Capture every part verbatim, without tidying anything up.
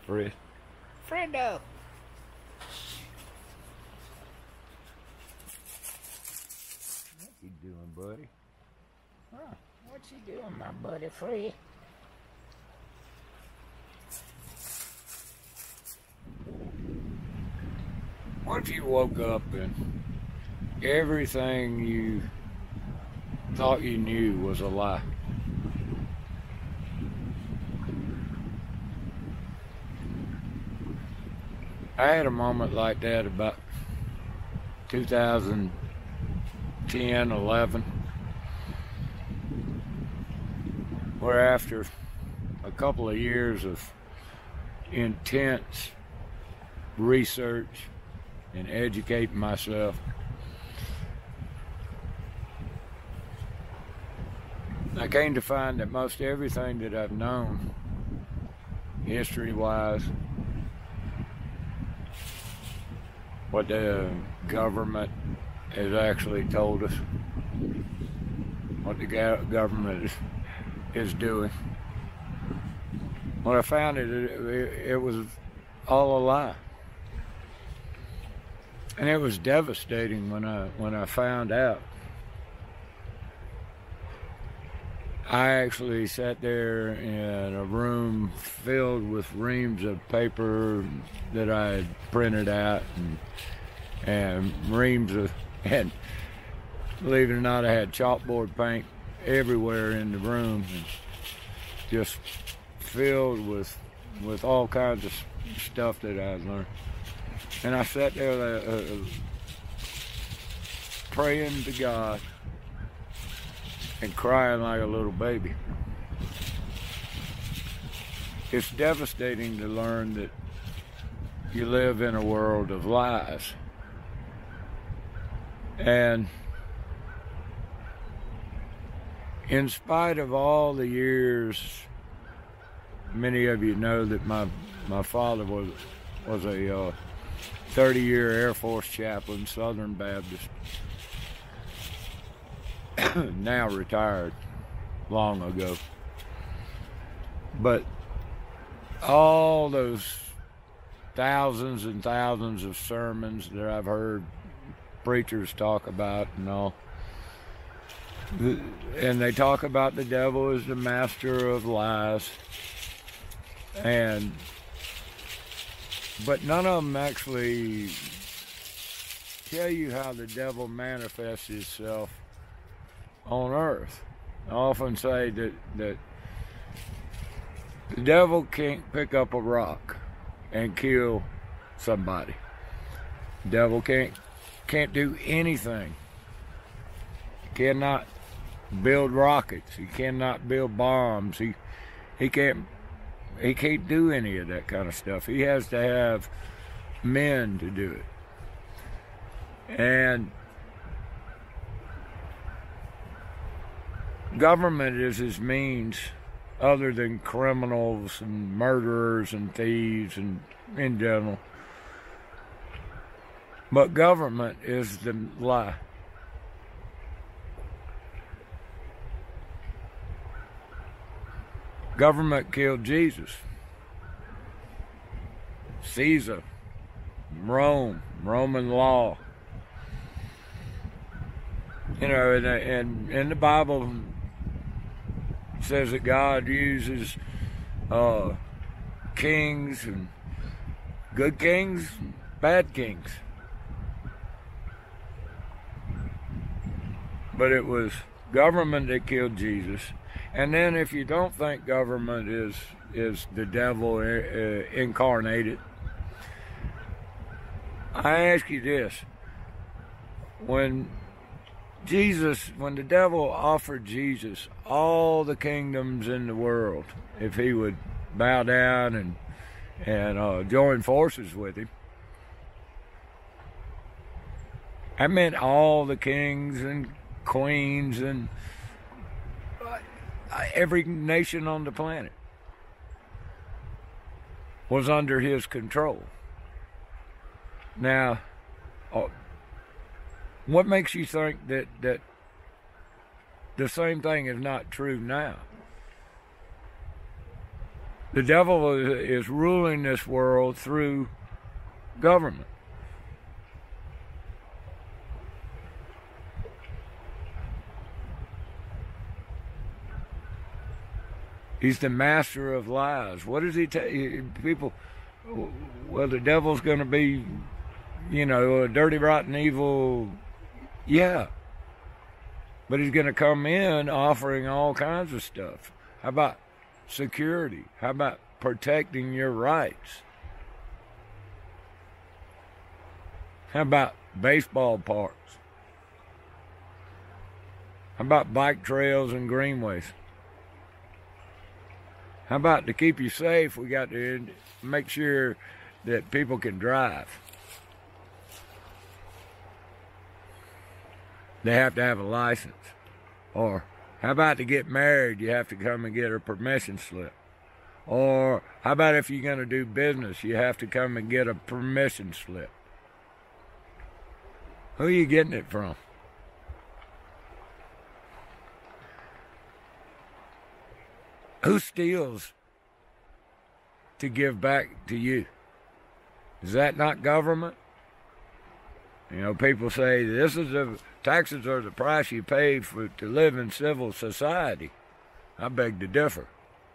Fred. Fredo. What you doing, buddy? Huh, what you doing, my buddy Fred? What if you woke up and everything you thought you knew was a lie? I had a moment like that about two thousand ten, eleven, where after a couple of years of intense research and educating myself, I came to find that most everything that I've known, history-wise, what the government has actually told us, what the government is, is doing, when I found it, it, it was all a lie. And it was devastating when I when I found out. I actually sat there in a room filled with reams of paper that I had printed out, and, and reams of, and believe it or not, I had chalkboard paint everywhere in the room, and just filled with with all kinds of stuff that I had learned. And I sat there uh, uh, praying to God and crying like a little baby. It's devastating to learn that you live in a world of lies. And in spite of all the years, many of you know that my my father was was a uh, thirty-year Air Force chaplain, Southern Baptist, now retired long ago. But all those thousands and thousands of sermons that I've heard preachers talk about and all, and they talk about the devil as the master of lies, and but none of them actually tell you how the devil manifests himself on earth. I often say that, that the devil can't pick up a rock and kill somebody. The devil can't can't do anything. He cannot build rockets. He cannot build bombs. He he can't He can't do any of that kind of stuff. He has to have men to do it. And government is his means, other than criminals and murderers and thieves and in general. But government is the lie. Government killed Jesus. Caesar, Rome, Roman law. You know, and, and in the Bible says that God uses uh, kings, and good kings, bad kings. But it was government that killed Jesus. And then if you don't think government is is the devil uh, incarnated, I ask you this. When Jesus, when the devil offered Jesus all the kingdoms in the world, if he would bow down and, and uh, join forces with him, that meant all the kings and queens and every nation on the planet was under his control. Now, what makes you think that, that the same thing is not true now? The devil is, is ruling this world through government. He's the master of lies. What does he tell people? Well, the devil's going to be, you know, a dirty, rotten, evil. Yeah. But he's going to come in offering all kinds of stuff. How about security? How about protecting your rights? How about baseball parks? How about bike trails and greenways? How about to keep you safe, we got to make sure that people can drive. They have to have a license. Or how about to get married, you have to come and get a permission slip. Or how about if you're going to do business, you have to come and get a permission slip. Who are you getting it from? Who steals to give back to you? Is that not government? You know, people say this is the taxes are the price you pay for to live in civil society. I beg to differ.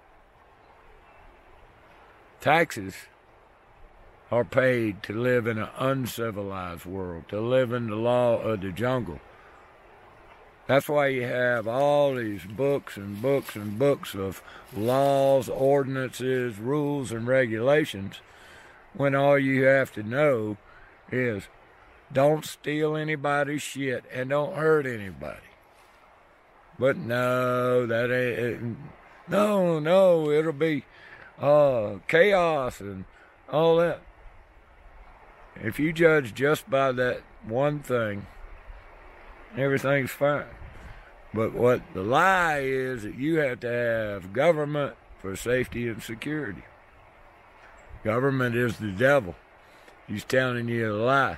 Taxes are paid to live in an uncivilized world, to live in the law of the jungle. That's why you have all these books and books and books of laws, ordinances, rules, and regulations, when all you have to know is don't steal anybody's shit and don't hurt anybody. But no, that ain't, no, no, it'll be uh, chaos and all that. If you judge just by that one thing, everything's fine. But what the lie is that you have to have government for safety and security. Government is the devil. He's telling you a lie.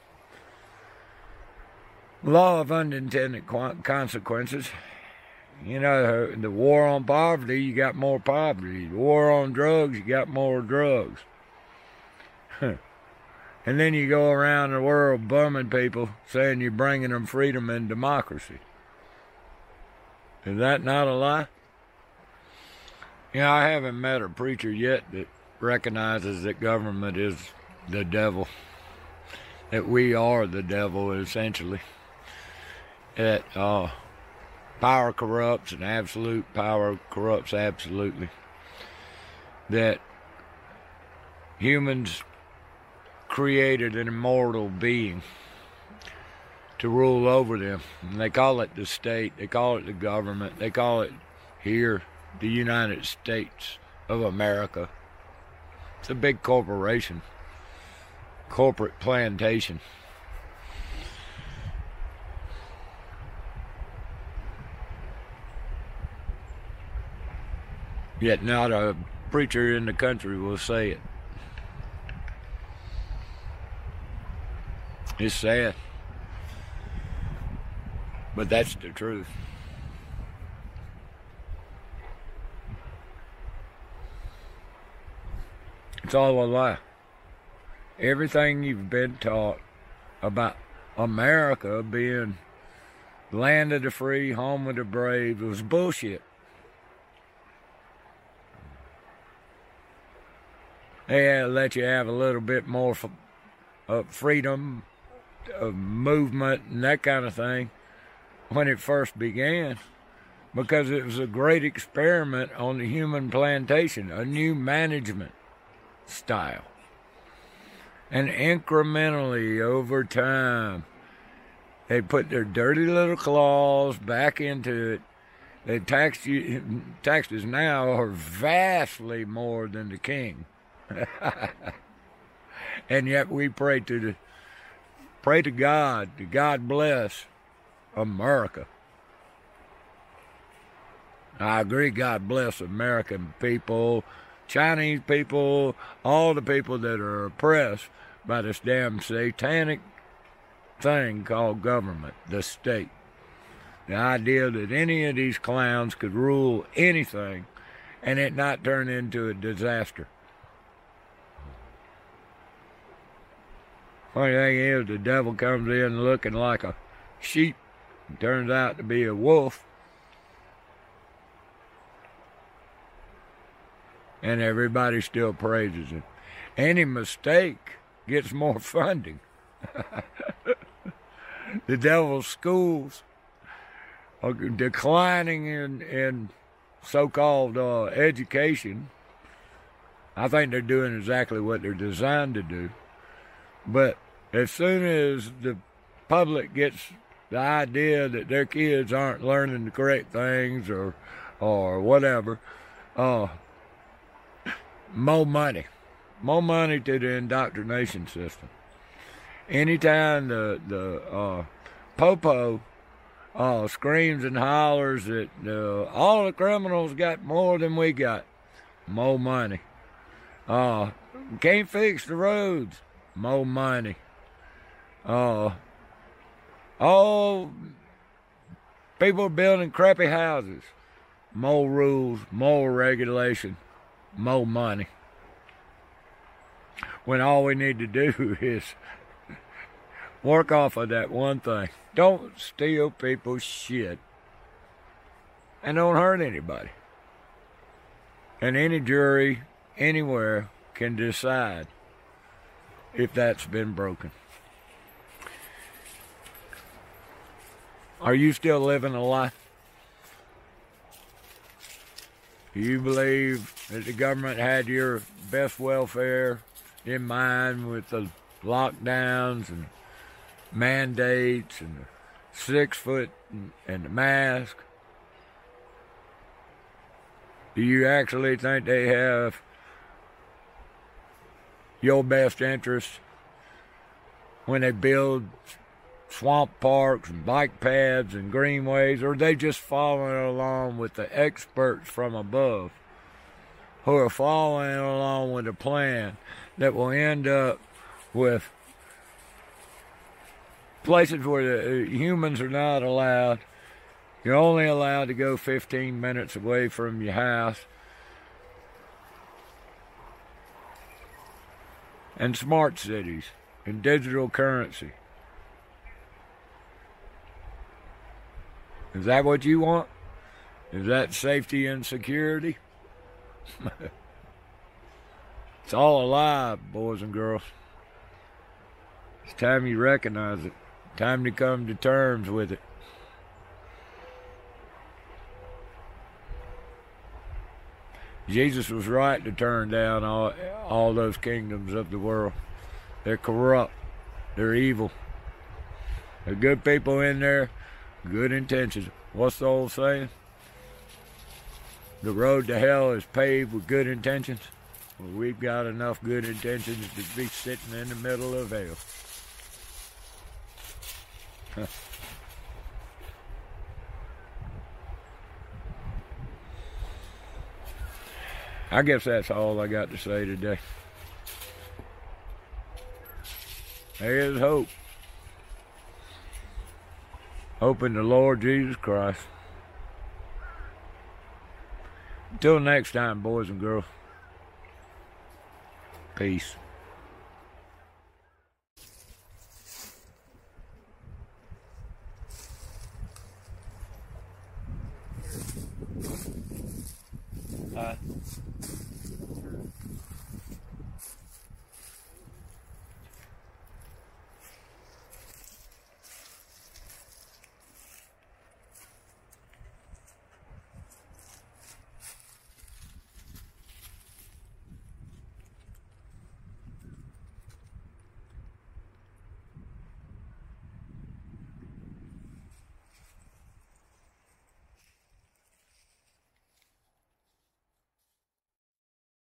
Law of unintended consequences. You know, the war on poverty, you got more poverty. The war on drugs, you got more drugs. And then you go around the world bumming people, saying you're bringing them freedom and democracy. Is that not a lie? You know, I haven't met a preacher yet that recognizes that government is the devil. That we are the devil, essentially. That uh, power corrupts and absolute power corrupts absolutely. That humans created an immortal being to rule over them. And they call it the state, they call it the government, they call it here the United States of America. It's a big corporation, corporate plantation. Yet not a preacher in the country will say it. It's sad. But that's the truth. It's all a lie. Everything you've been taught about America being land of the free, home of the brave, was bullshit. They let you have a little bit more uh, freedom of movement and that kind of thing when it first began, because it was a great experiment on the human plantation, a new management style. And incrementally over time, they put their dirty little claws back into it. The tax, taxes now are vastly more than the king. And yet we pray to the pray to God, to God bless America. I agree, God bless American people, Chinese people, all the people that are oppressed by this damn satanic thing called government, the state. The idea that any of these clowns could rule anything and it not turn into a disaster. Funny thing is, the devil comes in looking like a sheep and turns out to be a wolf. And everybody still praises him. Any mistake gets more funding. The devil's schools are declining in, in so-called uh, education. I think they're doing exactly what they're designed to do. But as soon as the public gets the idea that their kids aren't learning the correct things or or whatever, uh, more money. More money to the indoctrination system. Anytime the, the uh, popo uh, screams and hollers that uh, all the criminals got more than we got, more money. Uh, can't fix the roads, more money. Uh, all people are building crappy houses, more rules, more regulation, more money. When all we need to do is work off of that one thing. Don't steal people's shit. And don't hurt anybody. And any jury, anywhere, can decide if that's been broken. Are you still living a lie? Do you believe that the government had your best welfare in mind with the lockdowns and mandates and the six foot and, and the mask? Do you actually think they have your best interest when they build swamp parks and bike paths and greenways, or are they just following along with the experts from above who are following along with a plan that will end up with places where the humans are not allowed? You're only allowed to go fifteen minutes away from your house. And smart cities and digital currency. Is that what you want? Is that safety and security? It's all a lie, boys and girls. It's time you recognize it. Time to come to terms with it. Jesus was right to turn down all, all those kingdoms of the world. They're corrupt. They're evil. There are good people in there, good intentions. What's the old saying? The road to hell is paved with good intentions. Well, we've got enough good intentions to be sitting in the middle of hell. I guess that's all I got to say today. There is hope. Hope in the Lord Jesus Christ. Until next time, boys and girls. Peace.